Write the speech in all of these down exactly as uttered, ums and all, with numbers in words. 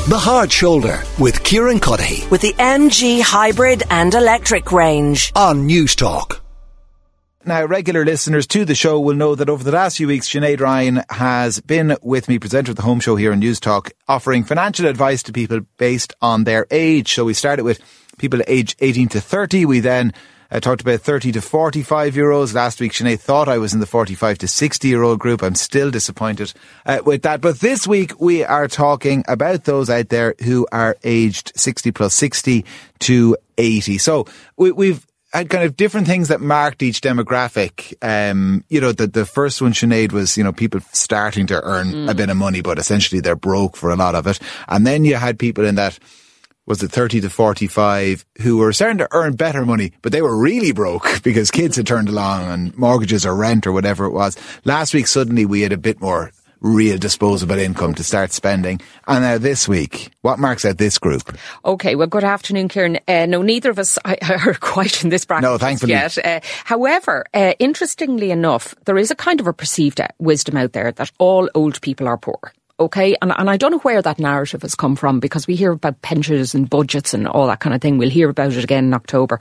The Hard Shoulder with Kieran Cuddihy. With the M G hybrid and electric range. On News Talk. Now, regular listeners to the show will know that over the last few weeks, Sinead Ryan has been with me, presenter of the Home Show here on News Talk, offering financial advice to people based on their age. So we started with people aged eighteen to thirty. We then uh, talked about thirty to forty-five year olds. Last week, Sinead thought I was in the forty-five to sixty year old group. I'm still disappointed uh, with that. But this week, we are talking about those out there who are aged sixty plus sixty to eighty. So we, we've had kind of different things that marked each demographic. Um, you know, the, the first one, Sinead, was, you know, people starting to earn mm. a bit of money, but essentially they're broke for a lot of it. And then you had people in that, was it thirty to forty-five, who were starting to earn better money, but they were really broke because kids had turned along and mortgages or rent or whatever it was. Last week, suddenly we had a bit more real disposable income to start spending. And now this week, what marks out this group? Okay, well, good afternoon, Kieran. Uh, no, neither of us are quite in this bracket no, thankfully. yet. Uh, however, uh, interestingly enough, there is a kind of a perceived wisdom out there that all old people are poor. Okay, and, and I don't know where that narrative has come from, because we hear about pensions and budgets and all that kind of thing. We'll hear about it again in October.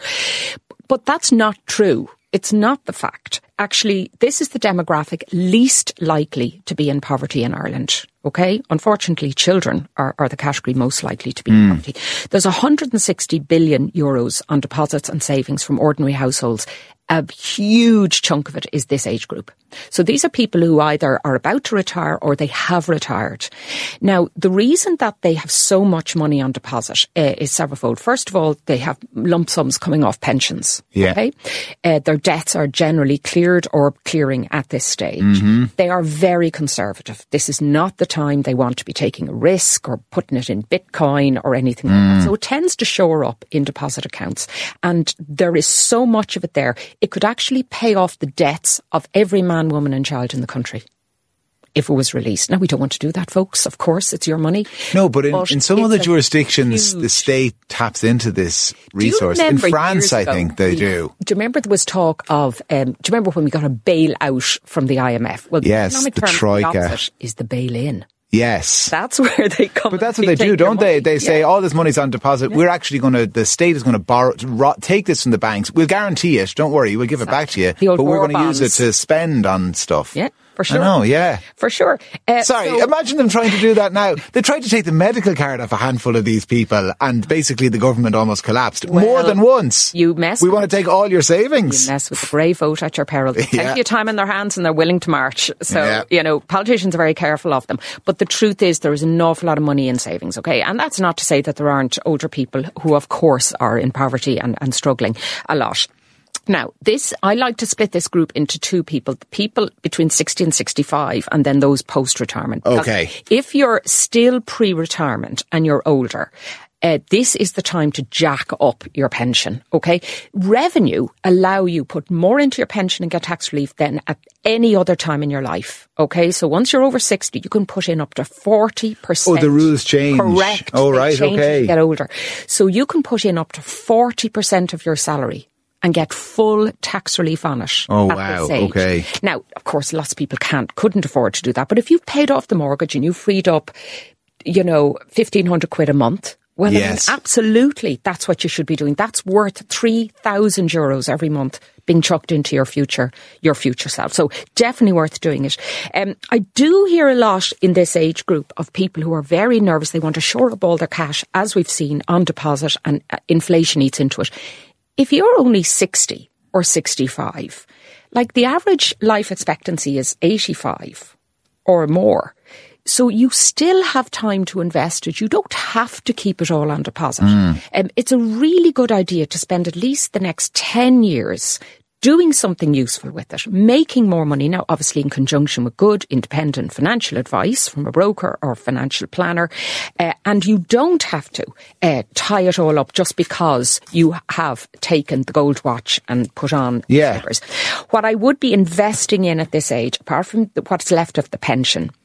But that's not true. It's not the fact. Actually, this is the demographic least likely to be in poverty in Ireland. Okay? Unfortunately, children are, are the category most likely to be in mm. poverty. There's one hundred sixty billion euros on deposits and savings from ordinary households. A huge chunk of it is this age group. So these are people who either are about to retire or they have retired. Now, the reason that they have so much money on deposit uh, is severalfold. First of all, they have lump sums coming off pensions. Yeah. Okay? Uh, their debts are generally cleared or clearing at this stage. Mm-hmm. They are very conservative. This is not the time they want to be taking a risk or putting it in Bitcoin or anything mm. like that. So it tends to shore up in deposit accounts. And there is so much of it there. It could actually pay off the debts of every man, woman and child in the country if it was released. Now, we don't want to do that, folks. Of course, it's your money. No, but in, but in some of the jurisdictions, huge... the state taps into this resource. In France, I think they we, do. Do you remember there was talk of, um, do you remember when we got a bailout from the I M F? Well, yes, the, the troika. The opposite is the bail-in. Yes. That's where they come. But that's what they do, don't they? They say, yeah. all this money's on deposit. Yeah. We're actually going to, the state is going to borrow, ro- take this from the banks. We'll guarantee it. Don't worry. We'll give exactly. it back to you. But we're going to use it to spend on stuff. Yeah. For sure. I know, yeah. For sure. Uh, Sorry, so, imagine them trying to do that now. They tried to take the medical card off a handful of these people and basically the government almost collapsed. Well, more than once. You mess We want to take all your savings. You mess with the brave vote at your peril. There's yeah. plenty of time in their hands and they're willing to march. So, yeah. you know, politicians are very careful of them. But the truth is there is an awful lot of money in savings, okay? And that's not to say that there aren't older people who, of course, are in poverty and, and struggling a lot. Now, this, I like to split this group into two people, the people between sixty and sixty-five and then those post-retirement. Okay. If you're still pre-retirement and you're older, Uh, this is the time to jack up your pension, okay? Revenue allow you put more into your pension and get tax relief than at any other time in your life, okay? So once you're over sixty, you can put in up to forty percent. Oh, the rules change. Correct. Oh, right, they change okay. As you get older. So you can put in up to forty percent of your salary and get full tax relief on it. Oh, at wow, this age. okay. Now, of course, lots of people can't, couldn't afford to do that, but if you've paid off the mortgage and you've freed up, you know, fifteen hundred quid a month, well, yes. I mean, absolutely, that's what you should be doing. That's worth three thousand euros every month being chucked into your future, your future self. So definitely worth doing it. Um, I do hear a lot in this age group of people who are very nervous. They want to shore up all their cash, as we've seen, on deposit, and uh, inflation eats into it. If you're only sixty or sixty-five, like the average life expectancy is eighty-five or more. So you still have time to invest it. You don't have to keep it all on deposit. Mm. Um, it's a really good idea to spend at least the next ten years doing something useful with it, making more money. Now, obviously in conjunction with good, independent financial advice from a broker or financial planner. Uh, and you don't have to uh, tie it all up just because you have taken the gold watch and put on yeah. papers. What I would be investing in at this age, apart from what's left of the pension,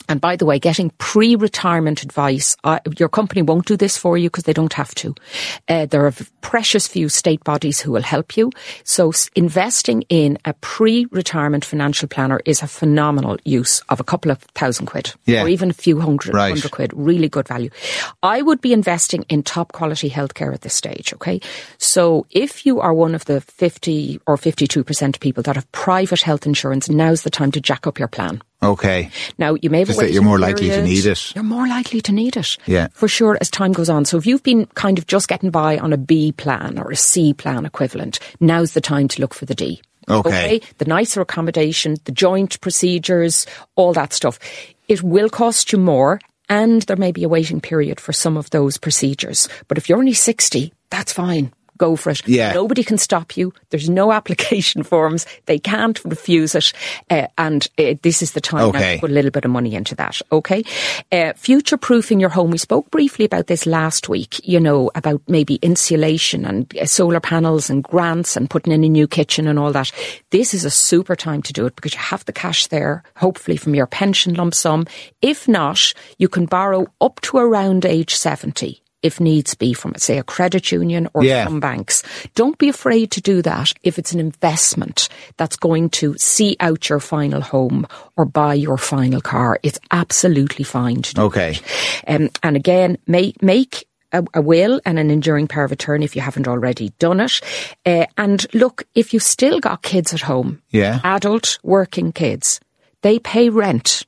And by the way, getting pre-retirement advice, uh, your company won't do this for you because they don't have to. Uh, there are precious few state bodies who will help you. So s- investing in a pre-retirement financial planner is a phenomenal use of a couple of thousand quid Yeah. or even a few hundred, Right. hundred quid. Really good value. I would be investing in top quality healthcare at this stage, okay? So if you are one of the fifty or fifty-two percent of people that have private health insurance, now's the time to jack up your plan. Okay. Now, you may have Just a that you're waiting more likely to period. need it. You're more likely to need it. Yeah. For sure, as time goes on. So if you've been kind of just getting by on a B plan or a C plan equivalent, now's the time to look for the D. Okay. The nicer accommodation, the joint procedures, all that stuff. It will cost you more, and there may be a waiting period for some of those procedures. But if you're only sixty, that's fine. Go for it. Yeah. Nobody can stop you. There's no application forms. They can't refuse it. Uh, and uh, this is the time now Okay. to put a little bit of money into that. Okay. Uh, future-proofing your home. We spoke briefly about this last week, you know, about maybe insulation and uh, solar panels and grants and putting in a new kitchen and all that. This is a super time to do it because you have the cash there, hopefully from your pension lump sum. If not, you can borrow up to around age seventy. If needs be, from, say, a credit union or Yeah. some banks. Don't be afraid to do that if it's an investment that's going to see out your final home or buy your final car. It's absolutely fine to do. Okay. Um, and again, make, make a, a will and an enduring power of attorney if you haven't already done it. Uh, and look, if you've still got kids at home, Yeah. adult working kids, they pay rent.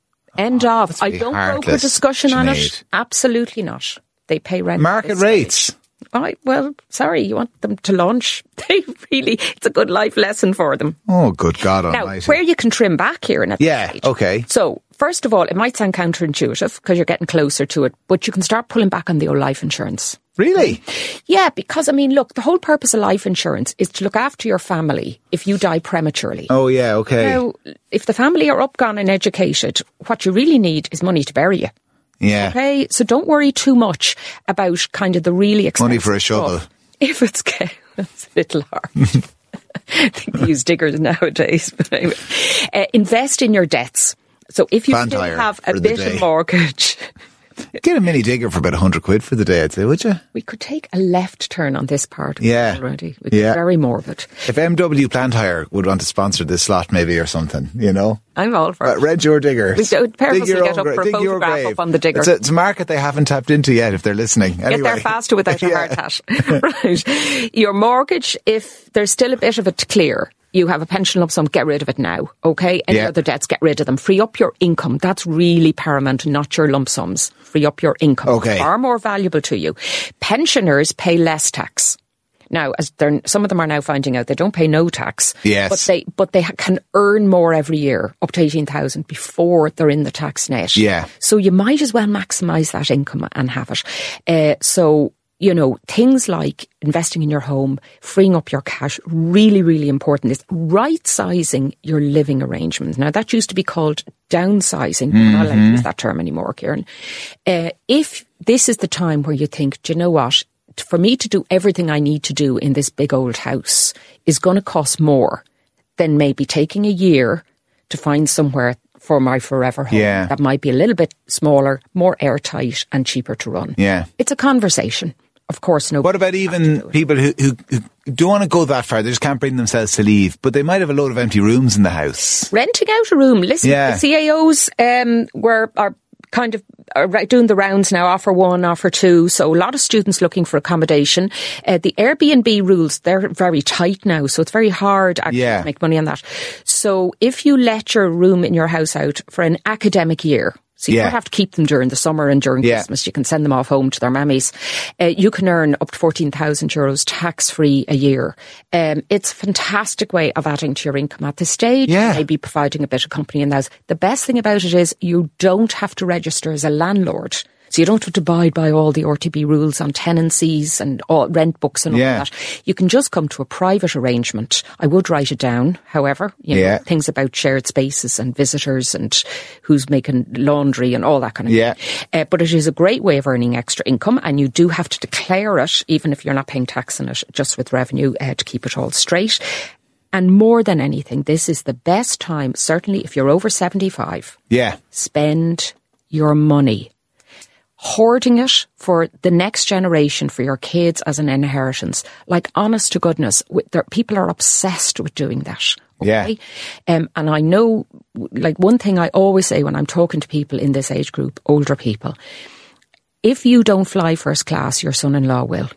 End of. I be don't broker heartless, discussion on it. Sinead. Absolutely not. They pay rent. at Market this rates. stage. I, well, sorry, you want them to launch? They really, it's a good life lesson for them. Oh, good God Now, almighty. where you can trim back here and at Yeah, this stage. okay. So, first of all, it might sound counterintuitive because you're getting closer to it, but you can start pulling back on the old life insurance. Really? Yeah, because, I mean, look, the whole purpose of life insurance is to look after your family if you die prematurely. Oh, yeah, okay. Now, if the family are up, gone and educated, what you really need is money to bury you. Yeah. Okay, so don't worry too much about kind of the really expensive Money for a shovel. stuff. If it's, it's a little hard. I think they use diggers nowadays. But anyway, uh, invest in your debts. So if you Van still tire have a for the bit day. of mortgage, Get a mini digger for about one hundred quid for the day, I'd say, would you? we could take a left turn on this part of Yeah. it already. It's Yeah. very morbid. If M W Plant Hire would want to sponsor this slot maybe or something, you know? I'm all for Uh, it. Red your digger. We don't purposely Dig your get own up gra- for a dig your photograph grave. up on the digger. It's a, it's a market they haven't tapped into yet if they're listening. Get Anyway. there faster without a Yeah. hard hat. Right. Your mortgage, if there's still a bit of it to clear, you have a pension lump sum, get rid of it now, okay? Any Yeah. other debts, get rid of them. Free up your income. That's really paramount, not your lump sums. Free up your income. Okay. Far more valuable to you. Pensioners pay less tax. Now, as they're, some of them are now finding out they don't pay no tax. Yes. But they, but they ha- can earn more every year, up to eighteen thousand before they're in the tax net. Yeah. So you might as well maximise that income and have it. Uh, so, you know, things like investing in your home, freeing up your cash, really, really important. Is right-sizing your living arrangements. Now, that used to be called downsizing. We're not allowed to use that term anymore, Kieran. Uh, if this is the time where you think, do you know what? For me to do everything I need to do in this big old house is going to cost more than maybe taking a year to find somewhere for my forever home. Yeah. That might be a little bit smaller, more airtight and cheaper to run. Yeah. It's a conversation. Of course, no. What about even people who, who, who don't want to go that far? They just can't bring themselves to leave, but they might have a load of empty rooms in the house. Renting out a room. Listen, Yeah. the C A Os um, were are kind of are doing the rounds now, offer one, offer two. So a lot of students looking for accommodation. Uh, the Airbnb rules, they're very tight now, so it's very hard actually Yeah. to make money on that. So if you let your room in your house out for an academic year, so you Yeah. don't have to keep them during the summer and during Yeah. Christmas. You can send them off home to their mammies. Uh, you can earn up to fourteen thousand euros tax-free a year. Um, it's a fantastic way of adding to your income at this stage. Yeah. Maybe providing a bit of company in the house. The best thing about it is you don't have to register as a landlord. So you don't have to abide by all the R T B rules on tenancies and all rent books and all Yeah. that. You can just come to a private arrangement. I would write it down, however, you know, Yeah. things about shared spaces and visitors and who's making laundry and all that kind of Yeah. thing. Uh, but it is a great way of earning extra income, and you do have to declare it, even if you're not paying tax on it, just with revenue uh, to keep it all straight. And more than anything, this is the best time, certainly if you're over seventy-five. Yeah. Spend your money. Hoarding it for the next generation, for your kids as an inheritance. Like, honest to goodness, with their, people are obsessed with doing that. Okay? Yeah. Um, and I know, like, one thing I always say when I'm talking to people in this age group, older people, if you don't fly first class, your son-in-law will.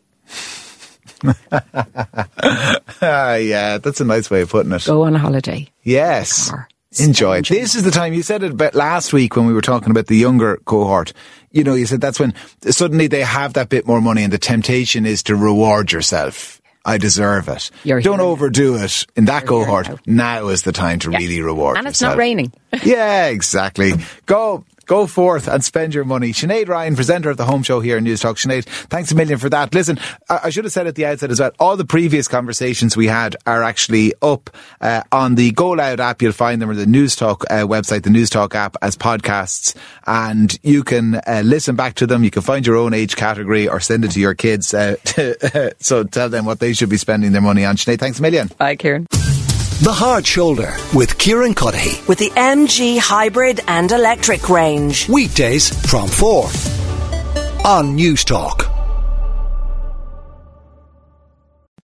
uh, yeah, that's a nice way of putting it. Go on a holiday. Yes. Enjoy it. This is the time. You said it about last week when we were talking about the younger cohort. You know, you said that's when suddenly they have that bit more money and the temptation is to reward yourself. I deserve it. You're Don't overdo now. it in that You're cohort. Now. now is the time to yeah. really reward And it's yourself. not raining. Yeah, exactly. Go. Go forth and spend your money. Sinead Ryan, presenter of the Home Show here in News Talk. Sinead, thanks a million for that. Listen, I should have said at the outset as well, all the previous conversations we had are actually up uh, on the Go Loud app. You'll find them, or the News Talk uh, website, the News Talk app, as podcasts, and you can uh, listen back to them. You can find your own age category or send it to your kids. Uh, to, uh, so tell them what they should be spending their money on. Sinead, thanks a million. Bye, Kieran. The Hard Shoulder with Kieran Cuddihy. With the M G hybrid and electric range. Weekdays from four on News Talk.